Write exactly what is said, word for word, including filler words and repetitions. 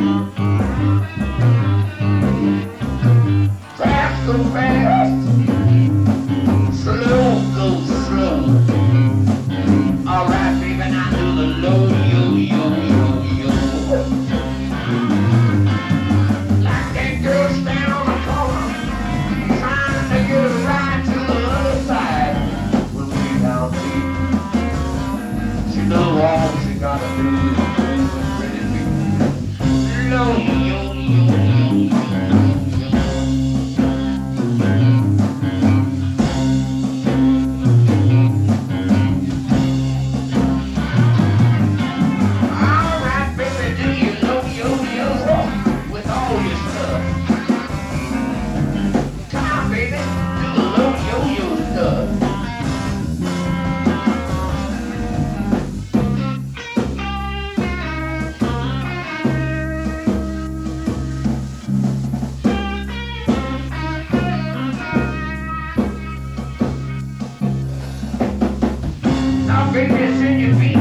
Fast go fast, slow go slow. Alright, baby, now do the low yo yo yo yo. Like that girl stand on the corner, trying to get a ride to the other side. When we down deep, she know all she gotta do is move and pretty be low yo yo yo yo. Now, baby, it's in your feet.